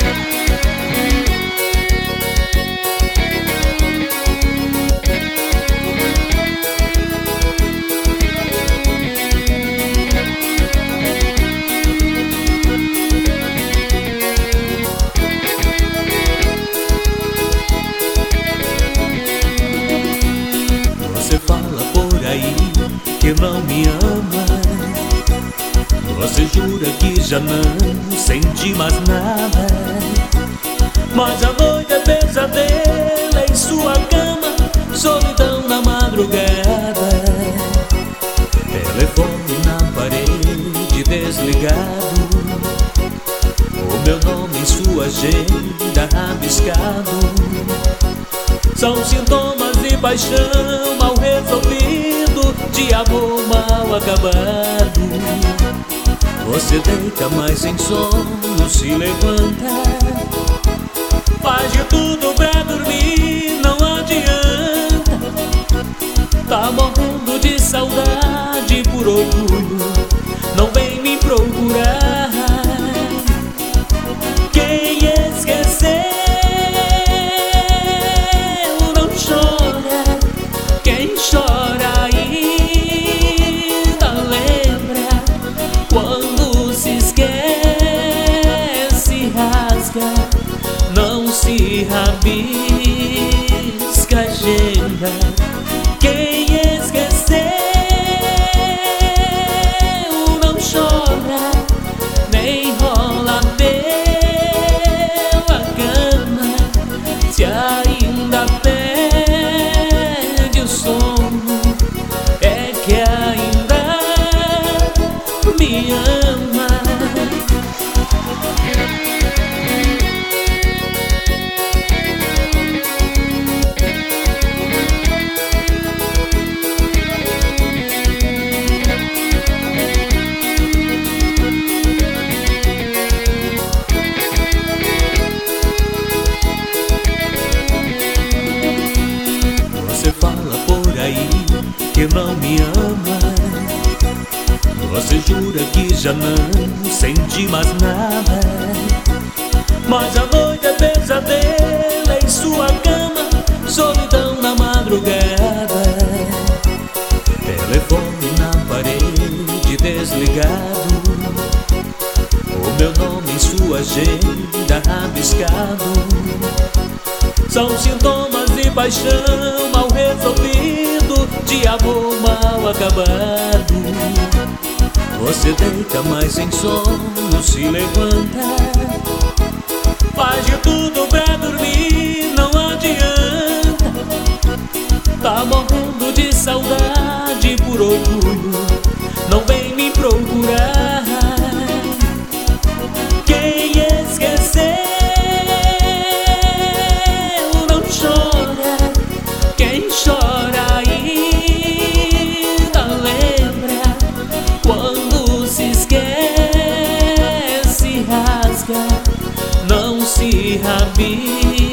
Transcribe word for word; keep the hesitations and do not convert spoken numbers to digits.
Que não me ama, você jura que já não sente mais nada, mas a noite é pesadelo em sua cama, solidão na madrugada, telefone na parede desligado, o meu nome em sua agenda rabiscado. São sintomas de paixão mal resolvido, de amor mal acabado. Você deita, mas sem sono se levanta, faz de tudo pra dormir, não adianta. Tá morrendo de saudade por orgulho, não vem me procurar. Quem esqueceu não se rabisca a agenda. Quem esqueceu não chora, nem rola pela cama. Se ainda perde o sono, é que ainda me ama. Você fala por aí que não me ama, você jura que já não sente mais nada, mas a noite é pesadelo em sua cama, solidão na madrugada, telefone na parede desligado, o meu nome em sua agenda rabiscado. São sintomas de paixão mal resolvido, de amor mal acabado. Você deita, mas sem sono se levanta, faz de tudo pra dormir, não adianta. Tá morrendo de saudade por orgulho, não vem me procurar. Quem esqueceu não se rabisca